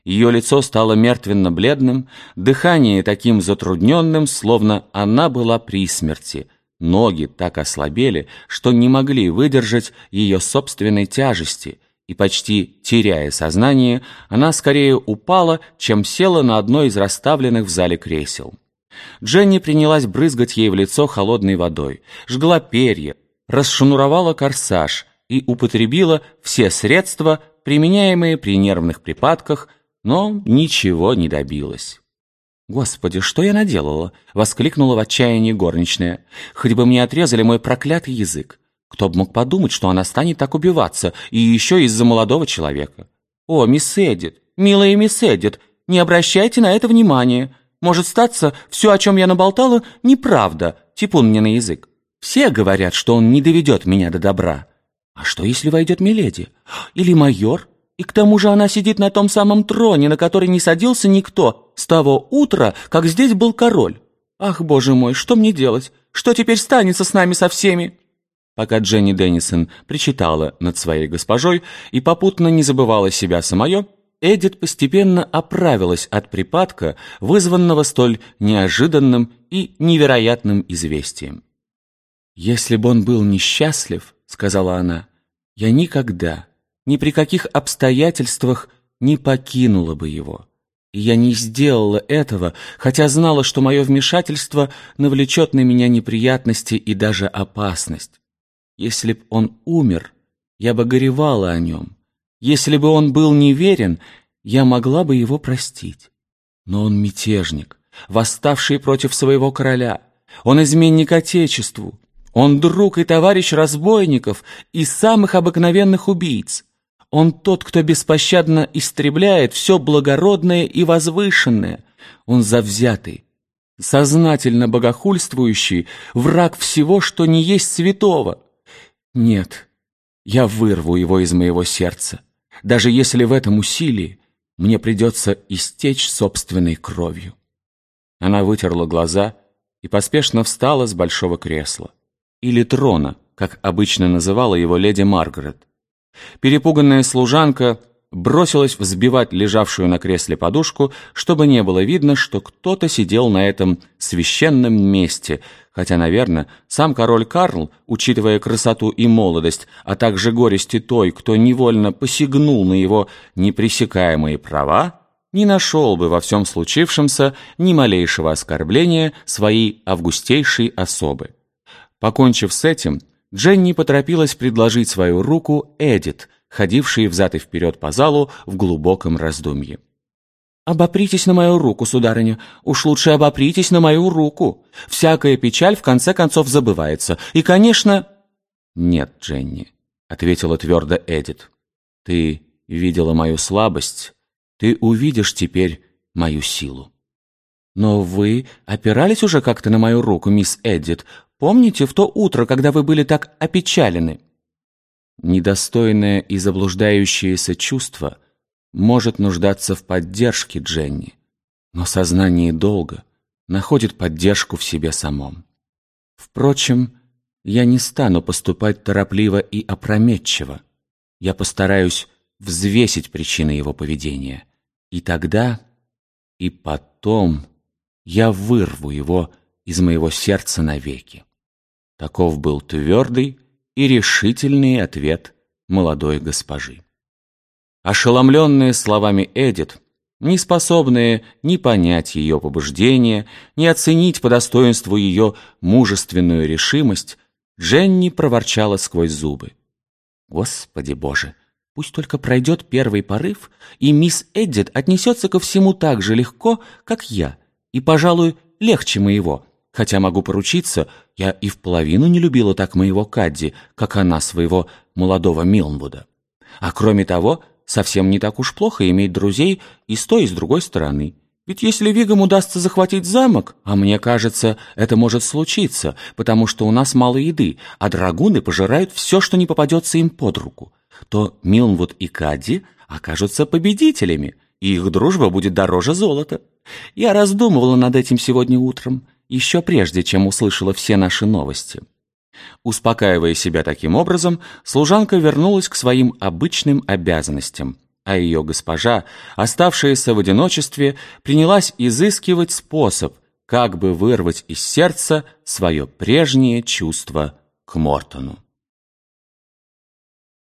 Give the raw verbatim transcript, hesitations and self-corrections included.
Ее лицо стало мертвенно-бледным, дыхание таким затрудненным, словно она была при смерти. Ноги так ослабели, что не могли выдержать ее собственной тяжести, и почти теряя сознание, она скорее упала, чем села на одно из расставленных в зале кресел. Дженни принялась брызгать ей в лицо холодной водой, жгла перья, расшнуровала корсаж и употребила все средства, применяемые при нервных припадках, но ничего не добилась. «Господи, что я наделала?» — воскликнула в отчаянии горничная. «Хоть бы мне отрезали мой проклятый язык. Кто бы мог подумать, что она станет так убиваться, и еще из-за молодого человека? О, мисс Эдит, милая мисс Эдит, не обращайте на это внимания. Может статься, все, о чем я наболтала, неправда, типун мне на язык. Все говорят, что он не доведет меня до добра. А что, если войдет миледи? Или майор? И к тому же она сидит на том самом троне, на который не садился никто с того утра, как здесь был король. Ах, боже мой, что мне делать? Что теперь станется с нами со всеми?» Пока Дженни Деннисон причитала над своей госпожой и попутно не забывала себя самое, Эдит постепенно оправилась от припадка, вызванного столь неожиданным и невероятным известием. «Если бы он был несчастлив, — сказала она, — я никогда, ни при каких обстоятельствах не покинула бы его. И я не сделала этого, хотя знала, что мое вмешательство навлечет на меня неприятности и даже опасность. Если б он умер, я бы горевала о нем. Если бы он был неверен, я могла бы его простить. Но он мятежник, восставший против своего короля. Он изменник Отечеству. Он друг и товарищ разбойников и самых обыкновенных убийц. Он тот, кто беспощадно истребляет все благородное и возвышенное. Он завзятый, сознательно богохульствующий, враг всего, что не есть святого. Нет, я вырву его из моего сердца, даже если в этом усилии мне придется истечь собственной кровью». Она вытерла глаза и поспешно встала с большого кресла, или трона, как обычно называла его леди Маргарет. Перепуганная служанка бросилась взбивать лежавшую на кресле подушку, чтобы не было видно, что кто-то сидел на этом священном месте, хотя, наверное, сам король Карл, учитывая красоту и молодость, а также горести той, кто невольно посягнул на его непресекаемые права, не нашел бы во всем случившемся ни малейшего оскорбления своей августейшей особы. Покончив с этим, Дженни поторопилась предложить свою руку Эдит, ходившей взад и вперед по залу в глубоком раздумье. «Обопритесь на мою руку, сударыня, уж лучше обопритесь на мою руку. Всякая печаль в конце концов забывается, и, конечно...» «Нет, Дженни», — ответила твердо Эдит, — «ты видела мою слабость, ты увидишь теперь мою силу». «Но вы опирались уже как-то на мою руку, мисс Эдит, помните в то утро, когда вы были так опечалены?» «Недостойное и заблуждающееся чувство может нуждаться в поддержке, Дженни, но сознание долга находит поддержку в себе самом. Впрочем, я не стану поступать торопливо и опрометчиво. Я постараюсь взвесить причины его поведения, и тогда, и потом я вырву его из моего сердца навеки». Таков был твердый и решительный ответ молодой госпожи. Ошеломленные словами Эдит, не способные ни понять ее побуждения, ни оценить по достоинству ее мужественную решимость, Дженни проворчала сквозь зубы: «Господи Боже, пусть только пройдет первый порыв, и мисс Эдит отнесется ко всему так же легко, как я, и, пожалуй, легче моего. Хотя могу поручиться, я и в половину не любила так моего Кадди, как она своего молодого Милнвуда. А кроме того, совсем не так уж плохо иметь друзей и с той, и с другой стороны. Ведь если Вигам удастся захватить замок, а мне кажется, это может случиться, потому что у нас мало еды, а драгуны пожирают все, что не попадется им под руку, то Милнвуд и Кадди окажутся победителями, и их дружба будет дороже золота. Я раздумывала над этим сегодня утром, еще прежде, чем услышала все наши новости». Успокаивая себя таким образом, служанка вернулась к своим обычным обязанностям, а ее госпожа, оставшаяся в одиночестве, принялась изыскивать способ, как бы вырвать из сердца свое прежнее чувство к Мортону.